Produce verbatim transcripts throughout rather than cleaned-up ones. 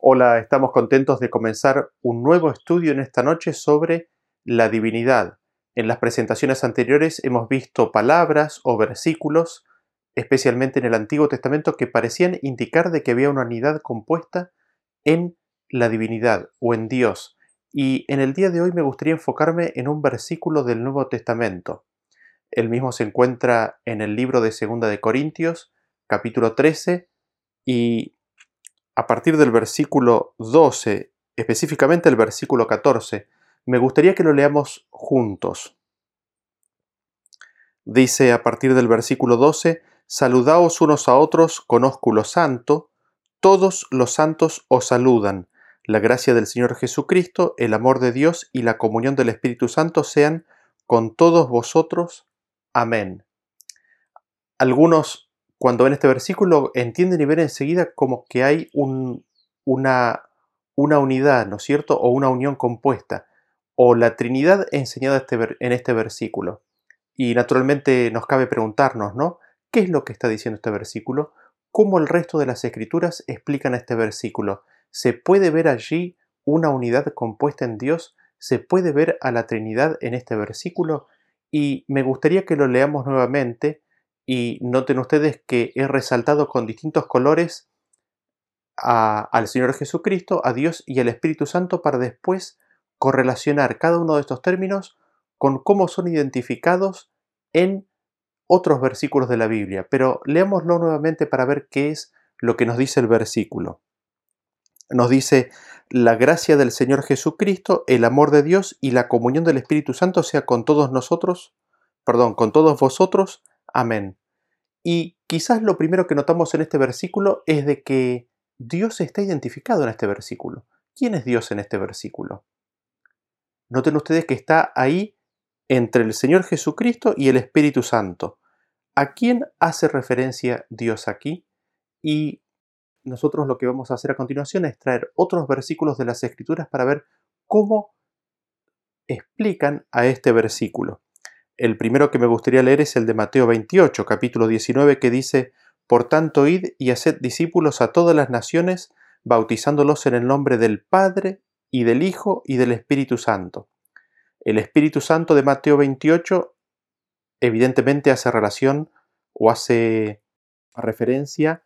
Hola, estamos contentos de comenzar un nuevo estudio en esta noche sobre la divinidad. En las presentaciones anteriores hemos visto palabras o versículos, especialmente en el Antiguo Testamento, que parecían indicar de que había una unidad compuesta en la divinidad o en Dios. Y en el día de hoy me gustaría enfocarme en un versículo del Nuevo Testamento. El mismo se encuentra en el libro de Segunda de Corintios, capítulo trece, y a partir del versículo doce, específicamente el versículo catorce, me gustaría que lo leamos juntos. Dice a partir del versículo doce, saludaos unos a otros con ósculo santo, todos los santos os saludan. La gracia del Señor Jesucristo, el amor de Dios y la comunión del Espíritu Santo sean con todos vosotros. Amén. Algunos, cuando ven este versículo, entienden y ven enseguida como que hay un, una, una unidad, ¿no es cierto? O una unión compuesta, o la Trinidad enseñada este ver- en este versículo. Y naturalmente nos cabe preguntarnos, ¿no? ¿Qué es lo que está diciendo este versículo? ¿Cómo el resto de las Escrituras explican este versículo? ¿Se puede ver allí una unidad compuesta en Dios? ¿Se puede ver a la Trinidad en este versículo? Y me gustaría que lo leamos nuevamente y noten ustedes que he resaltado con distintos colores a- al Señor Jesucristo, a Dios y al Espíritu Santo para después correlacionar cada uno de estos términos con cómo son identificados en otros versículos de la Biblia. Pero leámoslo nuevamente para ver qué es lo que nos dice el versículo. Nos dice, la gracia del Señor Jesucristo, el amor de Dios y la comunión del Espíritu Santo sea con todos nosotros, perdón, con todos vosotros. Amén. Y quizás lo primero que notamos en este versículo es de que Dios está identificado en este versículo. ¿Quién es Dios en este versículo? Noten ustedes que está ahí entre el Señor Jesucristo y el Espíritu Santo. ¿A quién hace referencia Dios aquí? Y nosotros lo que vamos a hacer a continuación es traer otros versículos de las Escrituras para ver cómo explican a este versículo. El primero que me gustaría leer es el de Mateo veintiocho, capítulo diecinueve, que dice, por tanto, id y haced discípulos a todas las naciones, bautizándolos en el nombre del Padre, y del Hijo, y del Espíritu Santo. El Espíritu Santo de Mateo veintiocho evidentemente hace relación o hace referencia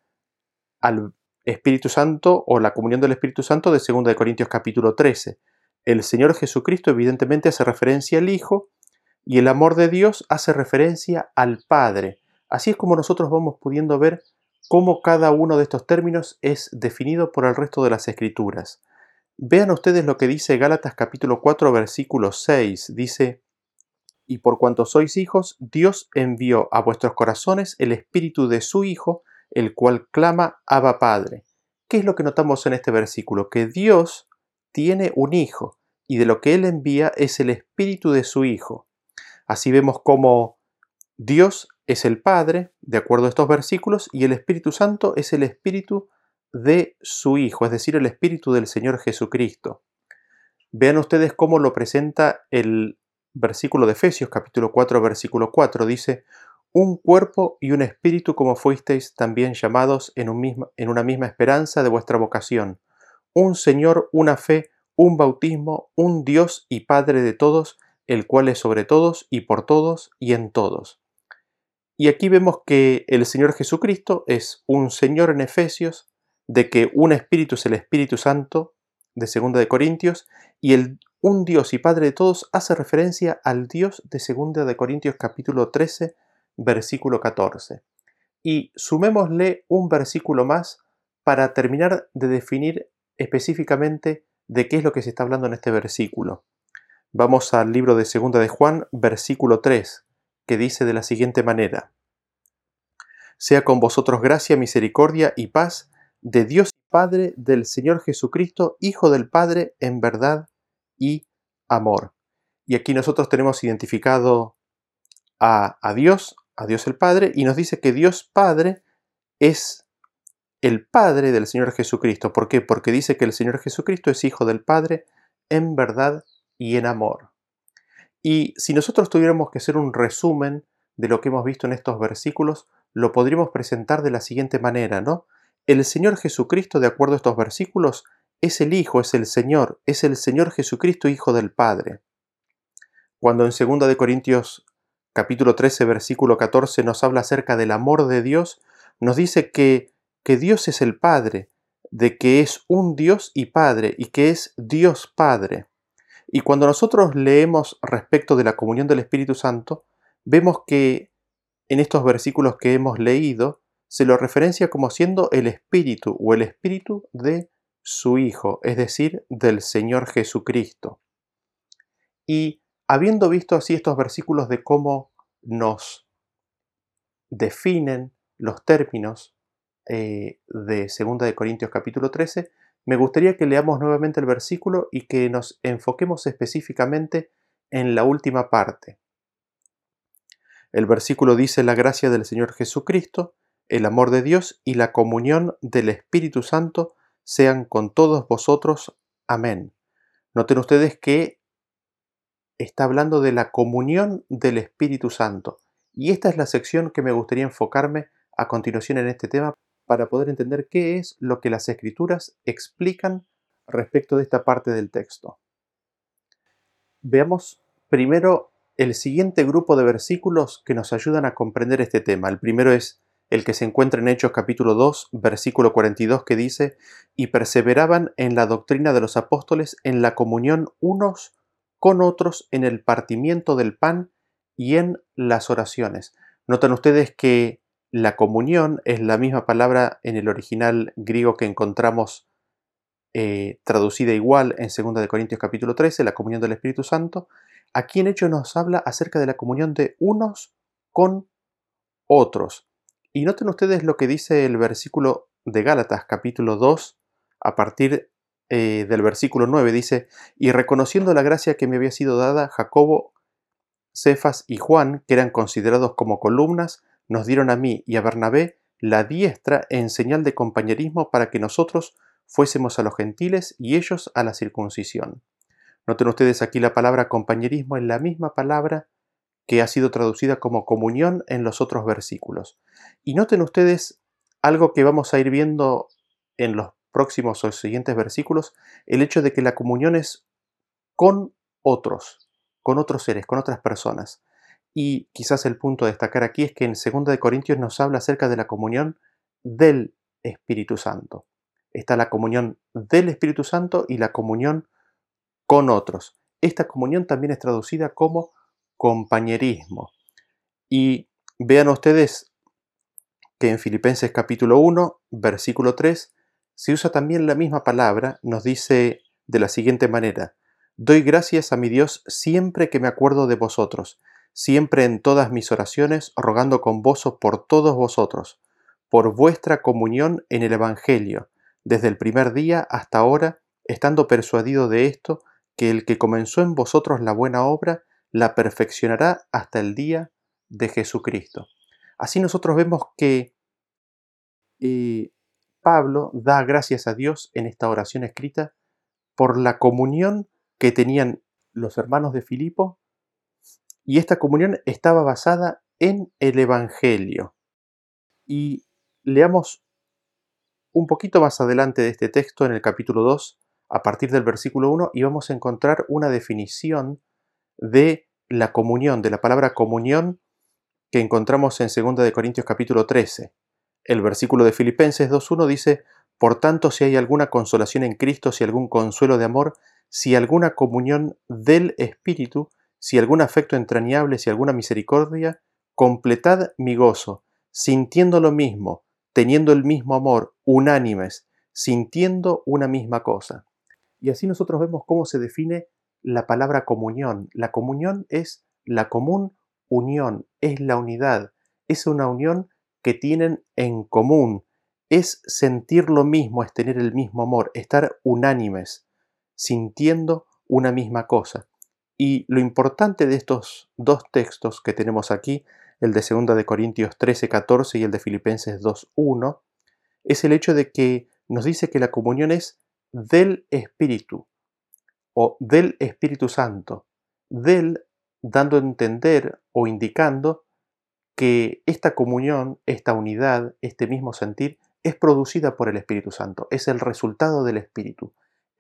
al Espíritu Santo o la comunión del Espíritu Santo de segunda de Corintios capítulo trece. El Señor Jesucristo evidentemente hace referencia al Hijo, y el amor de Dios hace referencia al Padre. Así es como nosotros vamos pudiendo ver cómo cada uno de estos términos es definido por el resto de las Escrituras. Vean ustedes lo que dice Gálatas capítulo cuatro versículo seis. Dice, y por cuanto sois hijos, Dios envió a vuestros corazones el espíritu de su Hijo, el cual clama Abba Padre. ¿Qué es lo que notamos en este versículo? Que Dios tiene un Hijo, y de lo que Él envía es el espíritu de su Hijo. Así vemos cómo Dios es el Padre, de acuerdo a estos versículos, y el Espíritu Santo es el Espíritu de su Hijo, es decir, el Espíritu del Señor Jesucristo. Vean ustedes cómo lo presenta el versículo de Efesios, capítulo cuatro, versículo cuatro. Dice, un cuerpo y un espíritu como fuisteis también llamados en, un misma, en una misma esperanza de vuestra vocación. Un Señor, una fe, un bautismo, un Dios y Padre de todos, el cual es sobre todos y por todos y en todos. Y aquí vemos que el Señor Jesucristo es un Señor en Efesios, de que un Espíritu es el Espíritu Santo, de segunda de Corintios, y el un Dios y Padre de todos hace referencia al Dios de segunda de Corintios capítulo trece, versículo catorce. Y sumémosle un versículo más para terminar de definir específicamente de qué es lo que se está hablando en este versículo. Vamos al libro de segunda de Juan, versículo tres, que dice de la siguiente manera, sea con vosotros gracia, misericordia y paz de Dios y Padre del Señor Jesucristo, Hijo del Padre, en verdad y amor. Y aquí nosotros tenemos identificado a, a Dios, a Dios el Padre, y nos dice que Dios Padre es el Padre del Señor Jesucristo. ¿Por qué? Porque dice que el Señor Jesucristo es Hijo del Padre en verdad y en amor. Y si nosotros tuviéramos que hacer un resumen de lo que hemos visto en estos versículos, lo podríamos presentar de la siguiente manera, ¿no? El Señor Jesucristo, de acuerdo a estos versículos, es el Hijo, es el Señor, es el Señor Jesucristo, Hijo del Padre. Cuando en segunda de Corintios capítulo trece, versículo catorce nos habla acerca del amor de Dios, nos dice que, que Dios es el Padre, de que es un Dios y Padre, y que es Dios Padre. Y cuando nosotros leemos respecto de la comunión del Espíritu Santo, vemos que en estos versículos que hemos leído, se lo referencia como siendo el Espíritu o el Espíritu de su Hijo, es decir, del Señor Jesucristo. Y habiendo visto así estos versículos de cómo nos definen los términos eh, de segunda de Corintios capítulo trece, me gustaría que leamos nuevamente el versículo y que nos enfoquemos específicamente en la última parte. El versículo dice: la gracia del Señor Jesucristo, el amor de Dios y la comunión del Espíritu Santo sean con todos vosotros. Amén. Noten ustedes que está hablando de la comunión del Espíritu Santo. Y esta es la sección que me gustaría enfocarme a continuación en este tema para poder entender qué es lo que las Escrituras explican respecto de esta parte del texto. Veamos primero el siguiente grupo de versículos que nos ayudan a comprender este tema. El primero es el que se encuentra en Hechos capítulo dos, versículo cuarenta y dos, que dice: y perseveraban en la doctrina de los apóstoles, en la comunión unos con otros, en el partimiento del pan y en las oraciones. Notan ustedes que la comunión es la misma palabra en el original griego que encontramos eh, traducida igual en segunda de Corintios capítulo trece, la comunión del Espíritu Santo. Aquí en Hechos nos habla acerca de la comunión de unos con otros. Y noten ustedes lo que dice el versículo de Gálatas capítulo dos, a partir eh, del versículo nueve, dice: y reconociendo la gracia que me había sido dada, Jacobo, Cefas y Juan, que eran considerados como columnas, nos dieron a mí y a Bernabé la diestra en señal de compañerismo para que nosotros fuésemos a los gentiles y ellos a la circuncisión. Noten ustedes aquí la palabra compañerismo es la misma palabra que ha sido traducida como comunión en los otros versículos. Y noten ustedes algo que vamos a ir viendo en los próximos o siguientes versículos, el hecho de que la comunión es con otros, con otros seres, con otras personas. Y quizás el punto a destacar aquí es que en segunda de Corintios nos habla acerca de la comunión del Espíritu Santo. Está la comunión del Espíritu Santo y la comunión con otros. Esta comunión también es traducida como compañerismo. Y vean ustedes que en Filipenses capítulo uno, versículo tres, se usa también la misma palabra, nos dice de la siguiente manera: doy gracias a mi Dios siempre que me acuerdo de vosotros, siempre en todas mis oraciones, rogando con gozo por todos vosotros, por vuestra comunión en el Evangelio, desde el primer día hasta ahora, estando persuadido de esto, que el que comenzó en vosotros la buena obra, la perfeccionará hasta el día de Jesucristo. Así nosotros vemos que eh, Pablo da gracias a Dios en esta oración escrita por la comunión que tenían los hermanos de Filipo, y esta comunión estaba basada en el Evangelio. Y leamos un poquito más adelante de este texto en el capítulo dos, a partir del versículo uno, y vamos a encontrar una definición de la comunión, de la palabra comunión, que encontramos en segunda de Corintios capítulo trece. El versículo de Filipenses dos uno dice: por tanto, si hay alguna consolación en Cristo, si algún consuelo de amor, si alguna comunión del Espíritu, si algún afecto entrañable, si alguna misericordia, completad mi gozo, sintiendo lo mismo, teniendo el mismo amor, unánimes, sintiendo una misma cosa. Y así nosotros vemos cómo se define la palabra comunión. La comunión es la común unión, es la unidad, es una unión que tienen en común, es sentir lo mismo, es tener el mismo amor, estar unánimes, sintiendo una misma cosa. Y lo importante de estos dos textos que tenemos aquí, el de segunda de Corintios trece catorce y el de Filipenses dos uno, es el hecho de que nos dice que la comunión es del Espíritu o del Espíritu Santo, del dando a entender o indicando que esta comunión, esta unidad, este mismo sentir, es producida por el Espíritu Santo, es el resultado del Espíritu.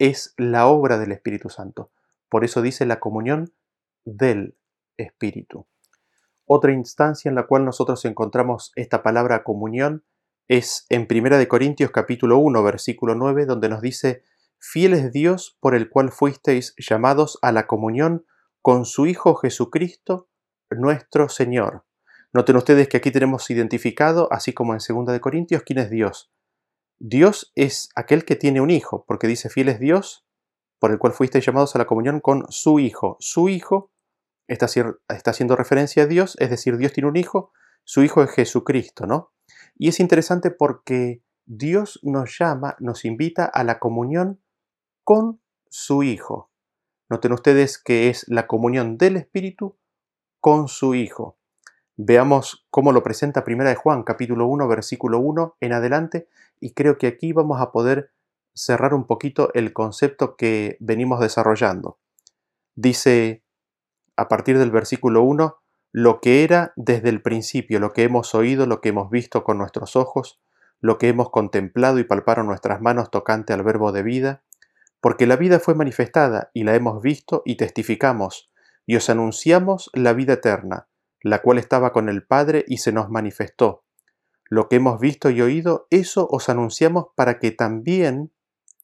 es la obra del Espíritu Santo. Por eso dice la comunión del Espíritu. Otra instancia en la cual nosotros encontramos esta palabra comunión es en Primera de Corintios capítulo uno, versículo nueve, donde nos dice: fiel es Dios por el cual fuisteis llamados a la comunión con su Hijo Jesucristo, nuestro Señor. Noten ustedes que aquí tenemos identificado, así como en Segunda de Corintios, quién es Dios. Dios es aquel que tiene un hijo, porque dice: fiel es Dios por el cual fuisteis llamados a la comunión con su Hijo. Su Hijo está, está haciendo referencia a Dios, es decir, Dios tiene un hijo, su Hijo es Jesucristo, ¿no? Y es interesante porque Dios nos llama, nos invita a la comunión con su Hijo. Noten ustedes que es la comunión del Espíritu con su Hijo. Veamos cómo lo presenta Primera de Juan, capítulo uno, versículo uno en adelante, y creo que aquí vamos a poder cerrar un poquito el concepto que venimos desarrollando. Dice, a partir del versículo uno, lo que era desde el principio, lo que hemos oído, lo que hemos visto con nuestros ojos, lo que hemos contemplado y palparon nuestras manos tocante al verbo de vida, porque la vida fue manifestada y la hemos visto y testificamos, y os anunciamos la vida eterna, la cual estaba con el Padre y se nos manifestó. Lo que hemos visto y oído, eso os anunciamos para que también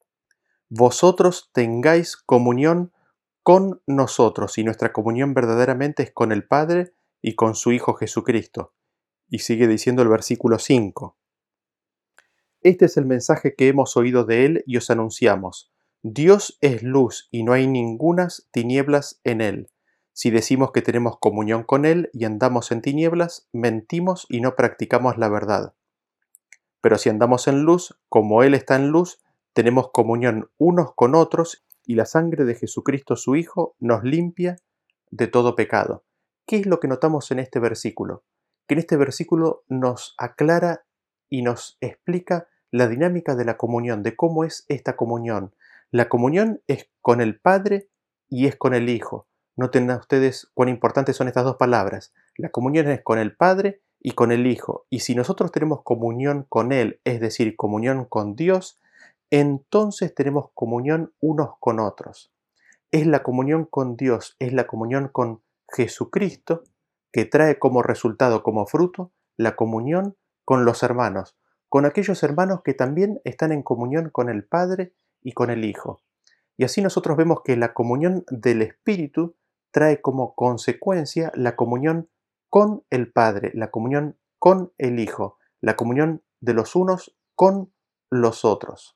vosotros tengáis comunión con nosotros, y nuestra comunión verdaderamente es con el Padre y con su Hijo Jesucristo. Y sigue diciendo el versículo cinco. Este es el mensaje que hemos oído de él y os anunciamos. Dios es luz y no hay ningunas tinieblas en él. Si decimos que tenemos comunión con él y andamos en tinieblas, mentimos y no practicamos la verdad. Pero si andamos en luz, como él está en luz, tenemos comunión unos con otros, y la sangre de Jesucristo su Hijo nos limpia de todo pecado. ¿Qué es lo que notamos en este versículo? Que en este versículo nos aclara y nos explica la dinámica de la comunión, de cómo es esta comunión. La comunión es con el Padre y es con el Hijo. Noten ustedes cuán importantes son estas dos palabras. La comunión es con el Padre y con el Hijo. Y si nosotros tenemos comunión con Él, es decir, comunión con Dios, entonces tenemos comunión unos con otros. Es la comunión con Dios, es la comunión con Jesucristo que trae como resultado, como fruto, la comunión con los hermanos, con aquellos hermanos que también están en comunión con el Padre y con el Hijo. Y así nosotros vemos que la comunión del Espíritu trae como consecuencia la comunión con el Padre, la comunión con el Hijo, la comunión de los unos con los otros.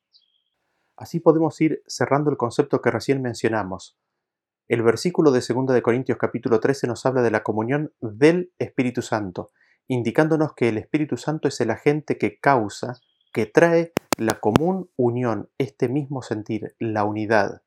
Así podemos ir cerrando el concepto que recién mencionamos. El versículo de segunda de Corintios capítulo trece nos habla de la comunión del Espíritu Santo, indicándonos que el Espíritu Santo es el agente que causa, que trae la común unión, este mismo sentir, la unidad.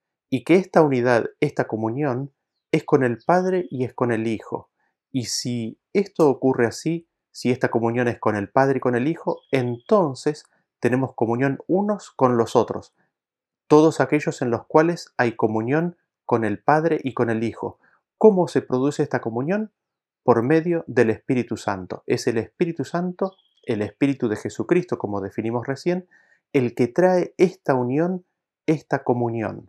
Y que esta unidad, esta comunión, es con el Padre y es con el Hijo. Y si esto ocurre así, si esta comunión es con el Padre y con el Hijo, entonces tenemos comunión unos con los otros, todos aquellos en los cuales hay comunión con el Padre y con el Hijo. ¿Cómo se produce esta comunión? Por medio del Espíritu Santo. Es el Espíritu Santo, el Espíritu de Jesucristo, como definimos recién, el que trae esta unión, esta comunión.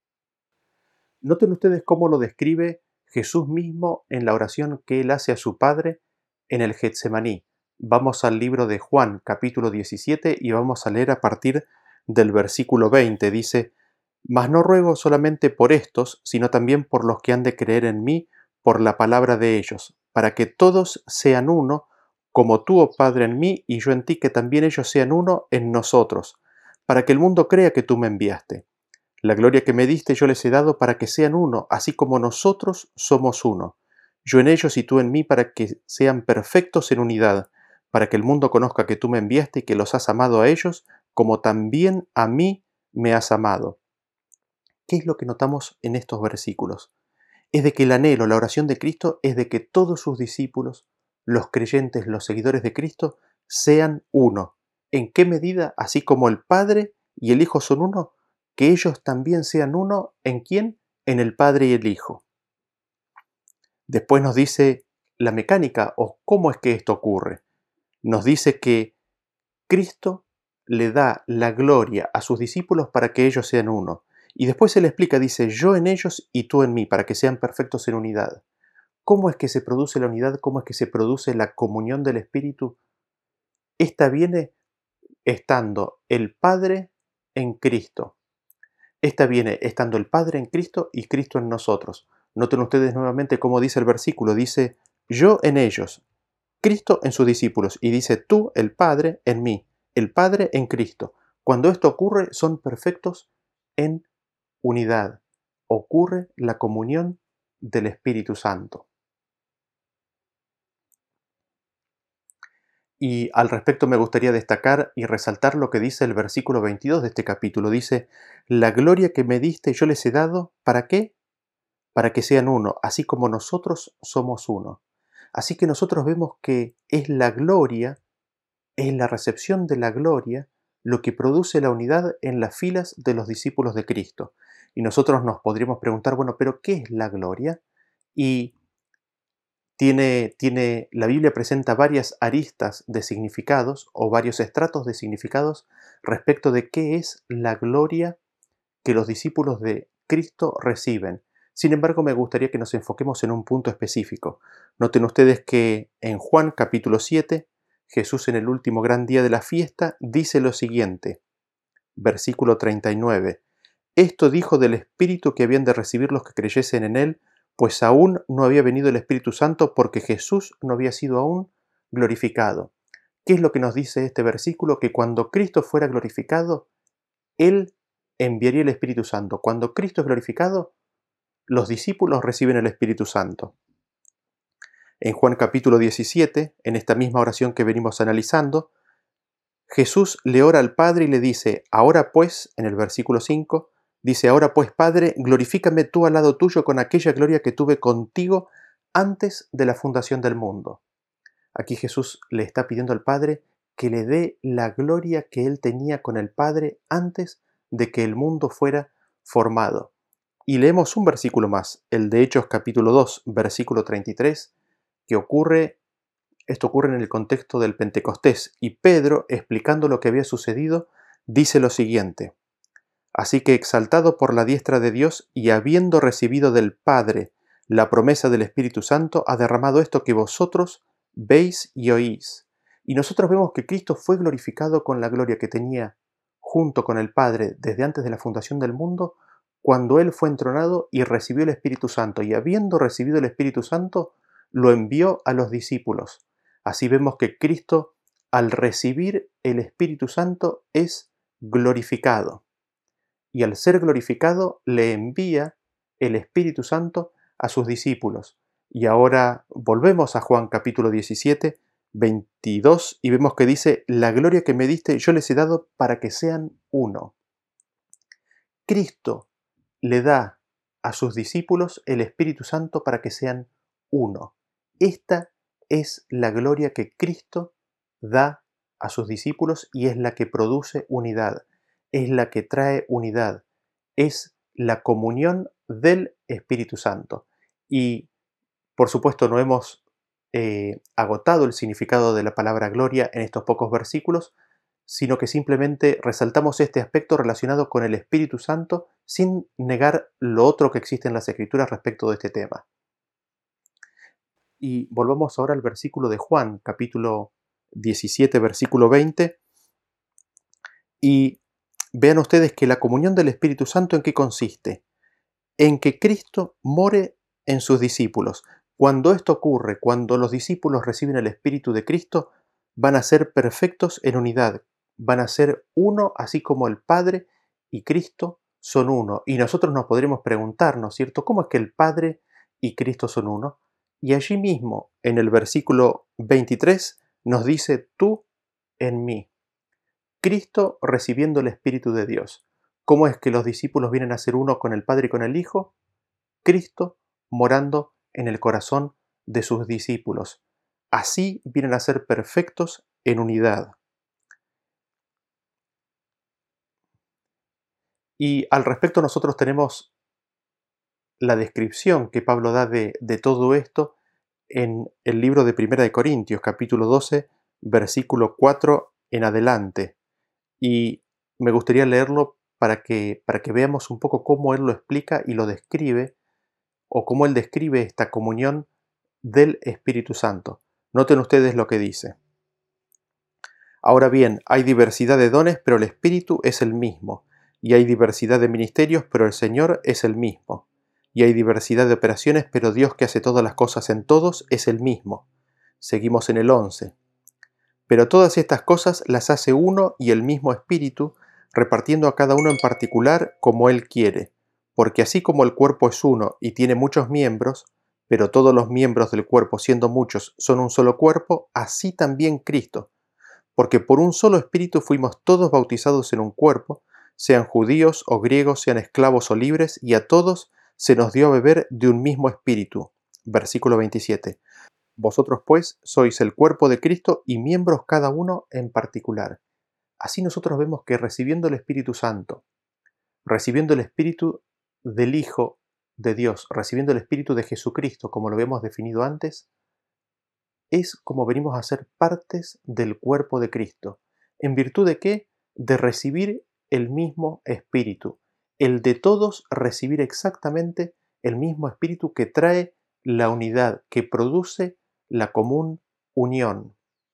Noten ustedes cómo lo describe Jesús mismo en la oración que él hace a su Padre en el Getsemaní. Vamos al libro de Juan, capítulo diecisiete, y vamos a leer a partir del versículo veinte. Dice: Mas no ruego solamente por estos, sino también por los que han de creer en mí por la palabra de ellos, para que todos sean uno, como tú, oh Padre, en mí, y yo en ti, que también ellos sean uno en nosotros, para que el mundo crea que tú me enviaste. La gloria que me diste yo les he dado para que sean uno, así como nosotros somos uno. Yo en ellos y tú en mí, para que sean perfectos en unidad, para que el mundo conozca que tú me enviaste y que los has amado a ellos, como también a mí me has amado. ¿Qué es lo que notamos en estos versículos? Es de que el anhelo, la oración de Cristo, es de que todos sus discípulos, los creyentes, los seguidores de Cristo, sean uno. ¿En qué medida? Así como el Padre y el Hijo son uno, que ellos también sean uno. ¿En quién? En el Padre y el Hijo. Después nos dice la mecánica o cómo es que esto ocurre. Nos dice que Cristo le da la gloria a sus discípulos para que ellos sean uno. Y después se le explica, dice, yo en ellos y tú en mí, para que sean perfectos en unidad. ¿Cómo es que se produce la unidad? ¿Cómo es que se produce la comunión del Espíritu? Esta viene estando el Padre en Cristo. Esta viene estando el Padre en Cristo y Cristo en nosotros. Noten ustedes nuevamente cómo dice el versículo. Dice, yo en ellos, Cristo en sus discípulos. Y dice, tú, el Padre, en mí, el Padre en Cristo. Cuando esto ocurre, son perfectos en unidad. Ocurre la comunión del Espíritu Santo. Y al respecto me gustaría destacar y resaltar lo que dice el versículo veintidós de este capítulo. Dice, la gloria que me diste yo les he dado, ¿para qué? Para que sean uno, así como nosotros somos uno. Así que nosotros vemos que es la gloria, es la recepción de la gloria, lo que produce la unidad en las filas de los discípulos de Cristo. Y nosotros nos podríamos preguntar, bueno, ¿pero qué es la gloria? Y Tiene, tiene, la Biblia presenta varias aristas de significados o varios estratos de significados respecto de qué es la gloria que los discípulos de Cristo reciben. Sin embargo, me gustaría que nos enfoquemos en un punto específico. Noten ustedes que en Juan capítulo siete, Jesús en el último gran día de la fiesta dice lo siguiente, versículo treinta y nueve. Esto dijo del Espíritu que habían de recibir los que creyesen en Él, pues aún no había venido el Espíritu Santo porque Jesús no había sido aún glorificado. ¿Qué es lo que nos dice este versículo? Que cuando Cristo fuera glorificado, Él enviaría el Espíritu Santo. Cuando Cristo es glorificado, los discípulos reciben el Espíritu Santo. En Juan capítulo diecisiete, en esta misma oración que venimos analizando, Jesús le ora al Padre y le dice, ahora pues, en el versículo cinco, dice, ahora pues, Padre, glorifícame tú al lado tuyo con aquella gloria que tuve contigo antes de la fundación del mundo. Aquí Jesús le está pidiendo al Padre que le dé la gloria que él tenía con el Padre antes de que el mundo fuera formado. Y leemos un versículo más, el de Hechos capítulo dos, versículo treinta y tres, que ocurre, esto ocurre en el contexto del Pentecostés, y Pedro, explicando lo que había sucedido, dice lo siguiente, así que exaltado por la diestra de Dios y habiendo recibido del Padre la promesa del Espíritu Santo, ha derramado esto que vosotros veis y oís. Y nosotros vemos que Cristo fue glorificado con la gloria que tenía junto con el Padre desde antes de la fundación del mundo, cuando Él fue entronado y recibió el Espíritu Santo. Y habiendo recibido el Espíritu Santo, lo envió a los discípulos. Así vemos que Cristo, al recibir el Espíritu Santo, es glorificado. Y al ser glorificado, le envía el Espíritu Santo a sus discípulos. Y ahora volvemos a Juan capítulo diecisiete, veintidós, y vemos que dice, la gloria que me diste yo les he dado para que sean uno. Cristo le da a sus discípulos el Espíritu Santo para que sean uno. Esta es la gloria que Cristo da a sus discípulos y es la que produce unidad, es la que trae unidad, es la comunión del Espíritu Santo. Y por supuesto no hemos eh, agotado el significado de la palabra gloria en estos pocos versículos, sino que simplemente resaltamos este aspecto relacionado con el Espíritu Santo sin negar lo otro que existe en las Escrituras respecto de este tema. Y volvamos ahora al versículo de Juan, capítulo diecisiete, versículo veinte, y vean ustedes que la comunión del Espíritu Santo ¿en qué consiste? En que Cristo more en sus discípulos. Cuando esto ocurre, cuando los discípulos reciben el Espíritu de Cristo, van a ser perfectos en unidad, van a ser uno, así como el Padre y Cristo son uno. Y nosotros nos podremos preguntar, ¿no es cierto?, ¿cómo es que el Padre y Cristo son uno? Y allí mismo, en el versículo veintitrés, nos dice, tú en mí. Cristo recibiendo el Espíritu de Dios. ¿Cómo es que los discípulos vienen a ser uno con el Padre y con el Hijo? Cristo morando en el corazón de sus discípulos. Así vienen a ser perfectos en unidad. Y al respecto nosotros tenemos la descripción que Pablo da de, de todo esto en el libro de Primera de Corintios, capítulo doce, versículo cuatro en adelante. y me gustaría leerlo para que, para que veamos un poco cómo él lo explica y lo describe, o cómo él describe esta comunión del Espíritu Santo. Noten ustedes lo que dice. Ahora bien, hay diversidad de dones, pero el Espíritu es el mismo. Y hay diversidad de ministerios, pero el Señor es el mismo. Y hay diversidad de operaciones, pero Dios que hace todas las cosas en todos es el mismo. Seguimos en el once. Pero todas estas cosas las hace uno y el mismo Espíritu, repartiendo a cada uno en particular como Él quiere. Porque así como el cuerpo es uno y tiene muchos miembros, pero todos los miembros del cuerpo, siendo muchos, son un solo cuerpo, así también Cristo. Porque por un solo Espíritu fuimos todos bautizados en un cuerpo, sean judíos o griegos, sean esclavos o libres, y a todos se nos dio a beber de un mismo Espíritu. Versículo veintisiete. Vosotros pues sois el cuerpo de Cristo y miembros cada uno en particular. Así nosotros vemos que recibiendo el Espíritu Santo, recibiendo el Espíritu del Hijo de Dios, recibiendo el Espíritu de Jesucristo, como lo hemos definido antes, es como venimos a ser partes del cuerpo de Cristo. ¿En virtud de qué? De recibir el mismo Espíritu. El de todos recibir exactamente el mismo Espíritu que trae la unidad, que produce la común unión.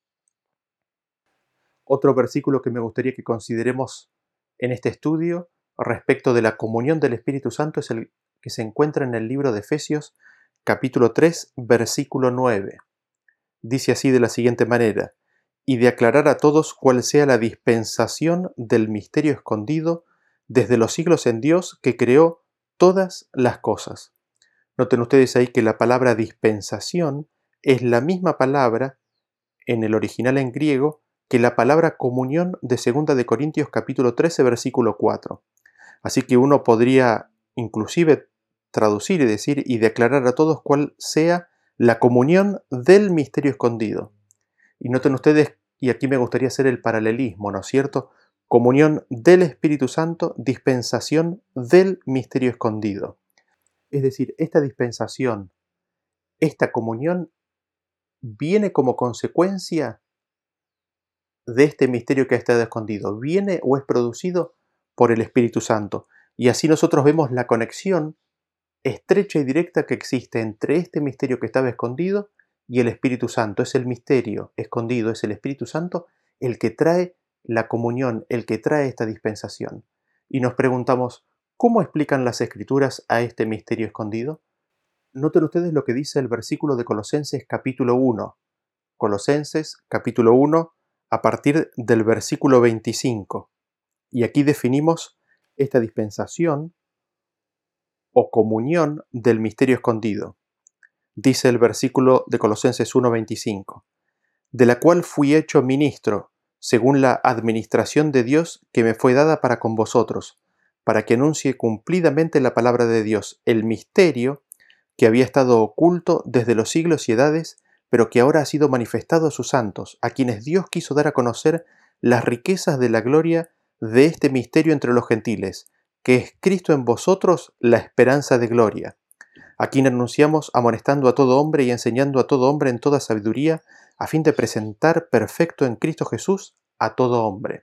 Otro versículo que me gustaría que consideremos en este estudio respecto de la comunión del Espíritu Santo es el que se encuentra en el libro de Efesios, capítulo tres, versículo nueve. Dice así de la siguiente manera: y de aclarar a todos cuál sea la dispensación del misterio escondido desde los siglos en Dios que creó todas las cosas. Noten ustedes ahí que la palabra dispensación es la misma palabra en el original en griego que la palabra comunión de segunda de Corintios capítulo trece versículo cuatro. Así que uno podría inclusive traducir y decir y declarar a todos cuál sea la comunión del misterio escondido. Y noten ustedes, y aquí me gustaría hacer el paralelismo, ¿no es cierto? Comunión del Espíritu Santo, dispensación del misterio escondido. Es decir, esta dispensación, esta comunión, viene como consecuencia de este misterio que ha estado escondido. Viene o es producido por el Espíritu Santo. Y así nosotros vemos la conexión estrecha y directa que existe entre este misterio que estaba escondido y el Espíritu Santo. Es el misterio escondido, es el Espíritu Santo el que trae la comunión, el que trae esta dispensación. Y nos preguntamos, ¿cómo explican las Escrituras a este misterio escondido? Noten ustedes lo que dice el versículo de Colosenses capítulo uno. Colosenses capítulo uno a partir del versículo veinticinco. Y aquí definimos esta dispensación o comunión del misterio escondido. Dice el versículo de Colosenses uno veinticinco, de la cual fui hecho ministro, según la administración de Dios que me fue dada para con vosotros, para que anuncie cumplidamente la palabra de Dios, el misterio que había estado oculto desde los siglos y edades, pero que ahora ha sido manifestado a sus santos, a quienes Dios quiso dar a conocer las riquezas de la gloria de este misterio entre los gentiles, que es Cristo en vosotros, la esperanza de gloria, a quien anunciamos amonestando a todo hombre y enseñando a todo hombre en toda sabiduría, a fin de presentar perfecto en Cristo Jesús a todo hombre.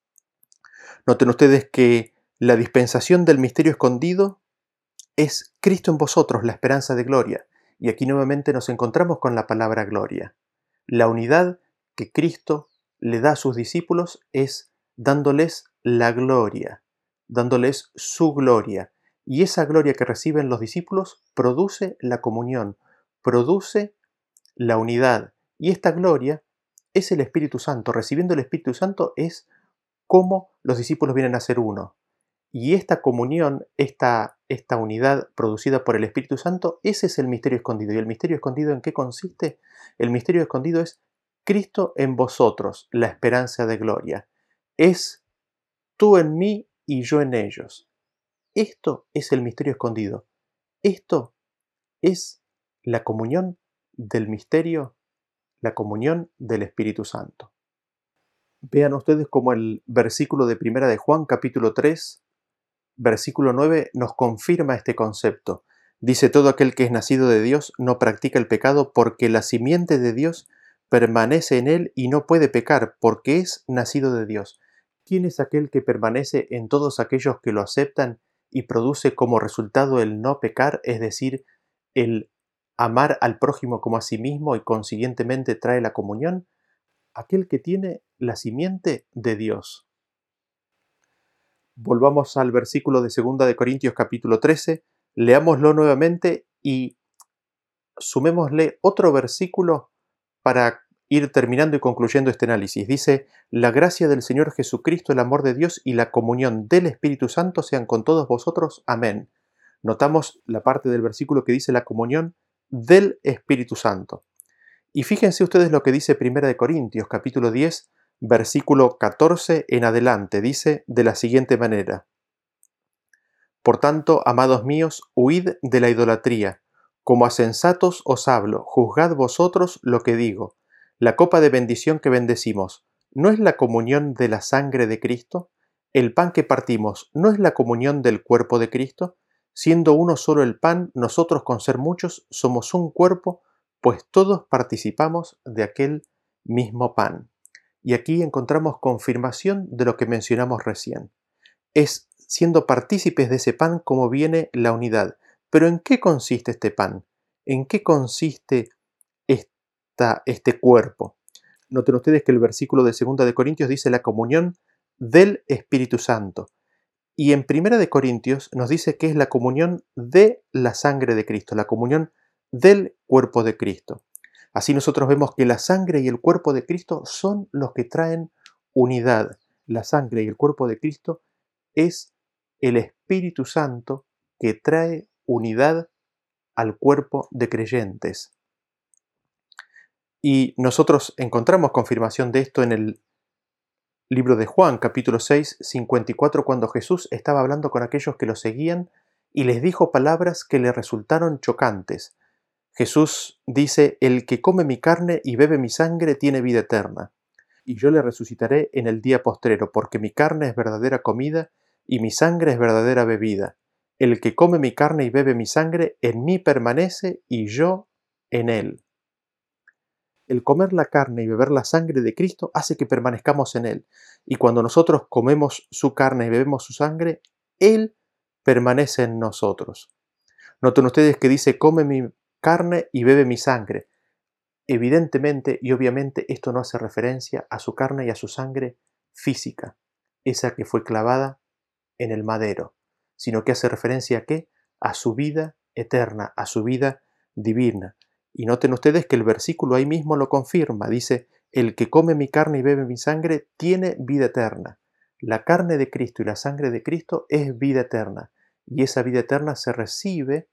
Noten ustedes que la dispensación del misterio escondido es Cristo en vosotros, la esperanza de gloria. Y aquí nuevamente nos encontramos con la palabra gloria. La unidad que Cristo le da a sus discípulos es dándoles la gloria, dándoles su gloria. Y esa gloria que reciben los discípulos produce la comunión, produce la unidad. Y esta gloria es el Espíritu Santo. Recibiendo el Espíritu Santo es como los discípulos vienen a ser uno. Y esta comunión, esta, esta unidad producida por el Espíritu Santo, ese es el misterio escondido. ¿Y el misterio escondido en qué consiste? El misterio escondido es Cristo en vosotros, la esperanza de gloria. Es tú en mí y yo en ellos. Esto es el misterio escondido. Esto es la comunión del misterio, la comunión del Espíritu Santo. Vean ustedes cómo el versículo de Primera de Juan, capítulo tres, versículo nueve, nos confirma este concepto. Dice: todo aquel que es nacido de Dios no practica el pecado, porque la simiente de Dios permanece en él y no puede pecar, porque es nacido de Dios. ¿Quién es aquel que permanece en todos aquellos que lo aceptan y produce como resultado el no pecar, es decir, el amar al prójimo como a sí mismo y consiguientemente trae la comunión? Aquel que tiene la simiente de Dios. Volvamos al versículo de segunda de Corintios capítulo trece, leámoslo nuevamente y sumémosle otro versículo para ir terminando y concluyendo este análisis. Dice: la gracia del Señor Jesucristo, el amor de Dios y la comunión del Espíritu Santo sean con todos vosotros. Amén. Notamos la parte del versículo que dice la comunión del Espíritu Santo. Y fíjense ustedes lo que dice primera de Corintios, capítulo diez, versículo catorce en adelante. Dice de la siguiente manera: por tanto, amados míos, huid de la idolatría. Como a sensatos os hablo, juzgad vosotros lo que digo. La copa de bendición que bendecimos, ¿no es la comunión de la sangre de Cristo? El pan que partimos, ¿no es la comunión del cuerpo de Cristo? Siendo uno solo el pan, nosotros con ser muchos somos un cuerpo, pues todos participamos de aquel mismo pan. Y aquí encontramos confirmación de lo que mencionamos recién. Es siendo partícipes de ese pan como viene la unidad. Pero ¿en qué consiste este pan? ¿En qué consiste esta, este cuerpo? Noten ustedes que el versículo de segunda de Corintios dice la comunión del Espíritu Santo. Y en primera de Corintios nos dice que es la comunión de la sangre de Cristo, la comunión del cuerpo de Cristo. Así nosotros vemos que la sangre y el cuerpo de Cristo son los que traen unidad. La sangre y el cuerpo de Cristo es el Espíritu Santo que trae unidad al cuerpo de creyentes. Y nosotros encontramos confirmación de esto en el libro de Juan, capítulo seis, cincuenta y cuatro, cuando Jesús estaba hablando con aquellos que lo seguían y les dijo palabras que le resultaron chocantes. Jesús dice: el que come mi carne y bebe mi sangre tiene vida eterna, y yo le resucitaré en el día postrero, porque mi carne es verdadera comida y mi sangre es verdadera bebida. El que come mi carne y bebe mi sangre, en mí permanece y yo en él. El comer la carne y beber la sangre de Cristo hace que permanezcamos en él. Y cuando nosotros comemos su carne y bebemos su sangre, él permanece en nosotros. Noten ustedes que dice: come mi carne y bebe mi sangre. Evidentemente y obviamente esto no hace referencia a su carne y a su sangre física, esa que fue clavada en el madero, sino que hace referencia a qué? A su vida eterna, a su vida divina. Y noten ustedes que el versículo ahí mismo lo confirma, dice: el que come mi carne y bebe mi sangre tiene vida eterna. La carne de Cristo y la sangre de Cristo es vida eterna, y esa vida eterna se recibe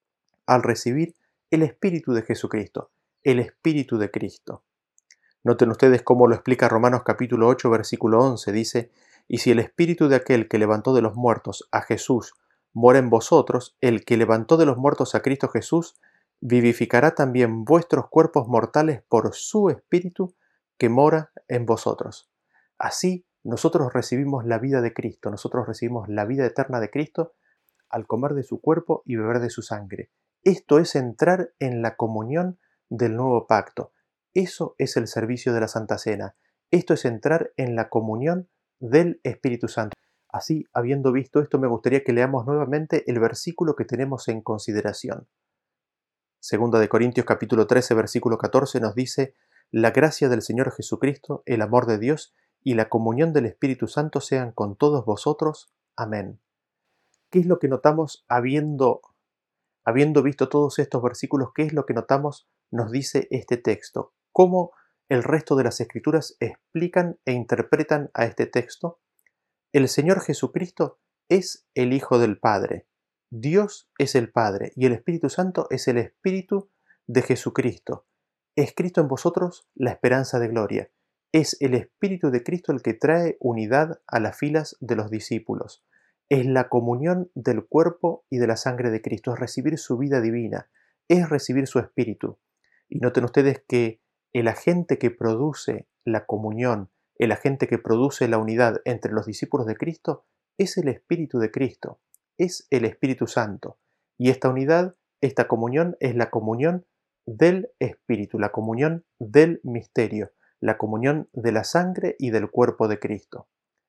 al recibir el Espíritu de Jesucristo, el Espíritu de Cristo. Noten ustedes cómo lo explica Romanos capítulo ocho, versículo once, dice: y si el Espíritu de aquel que levantó de los muertos a Jesús mora en vosotros, el que levantó de los muertos a Cristo Jesús vivificará también vuestros cuerpos mortales por su Espíritu que mora en vosotros. Así, nosotros recibimos la vida de Cristo, nosotros recibimos la vida eterna de Cristo al comer de su cuerpo y beber de su sangre. Esto es entrar en la comunión del nuevo pacto. Eso es el servicio de la Santa Cena. Esto es entrar en la comunión del Espíritu Santo. Así, habiendo visto esto, me gustaría que leamos nuevamente el versículo que tenemos en consideración. Segunda de Corintios capítulo trece, versículo catorce nos dice: la gracia del Señor Jesucristo, el amor de Dios y la comunión del Espíritu Santo sean con todos vosotros. Amén. ¿Qué es lo que notamos habiendo, habiendo visto todos estos versículos? ¿Qué es lo que notamos? Nos dice este texto. ¿Cómo el resto de las Escrituras explican e interpretan a este texto? El Señor Jesucristo es el Hijo del Padre. Dios es el Padre y el Espíritu Santo es el Espíritu de Jesucristo. Es Cristo en vosotros la esperanza de gloria. Es el Espíritu de Cristo el que trae unidad a las filas de los discípulos. Es la comunión del cuerpo y de la sangre de Cristo. Es recibir su vida divina. Es recibir su Espíritu. Y noten ustedes que el agente que produce la comunión, el agente que produce la unidad entre los discípulos de Cristo, es el Espíritu de Cristo. Es el Espíritu Santo. Y esta unidad, esta comunión, es la comunión del Espíritu, la comunión del misterio, la comunión de la sangre y del cuerpo de Cristo.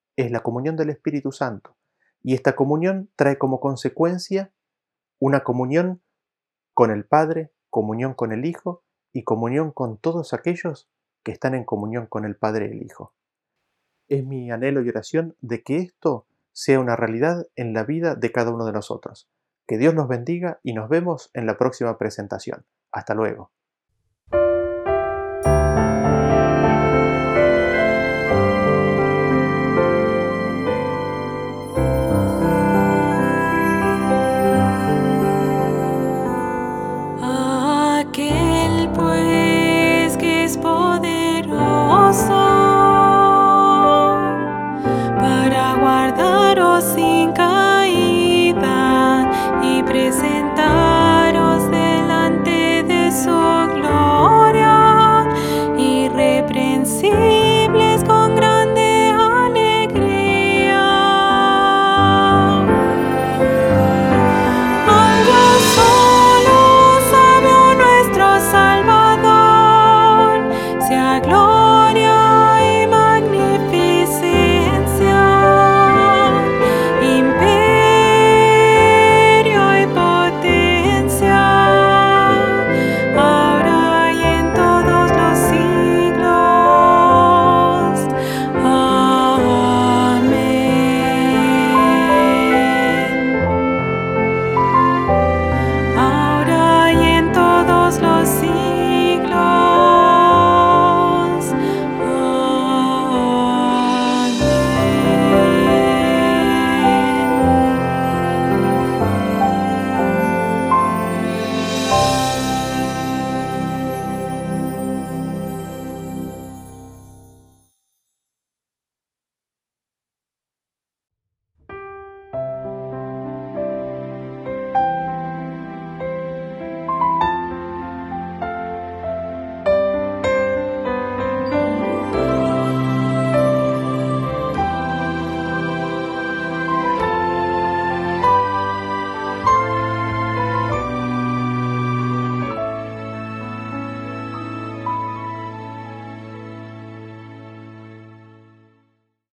es la comunión del Espíritu Santo. Y esta comunión trae como consecuencia una comunión con el Padre, comunión con el Hijo y comunión con todos aquellos que están en comunión con el Padre y el Hijo. Es mi anhelo y oración de que esto sea una realidad en la vida de cada uno de nosotros. Que Dios nos bendiga y nos vemos en la próxima presentación. Hasta luego.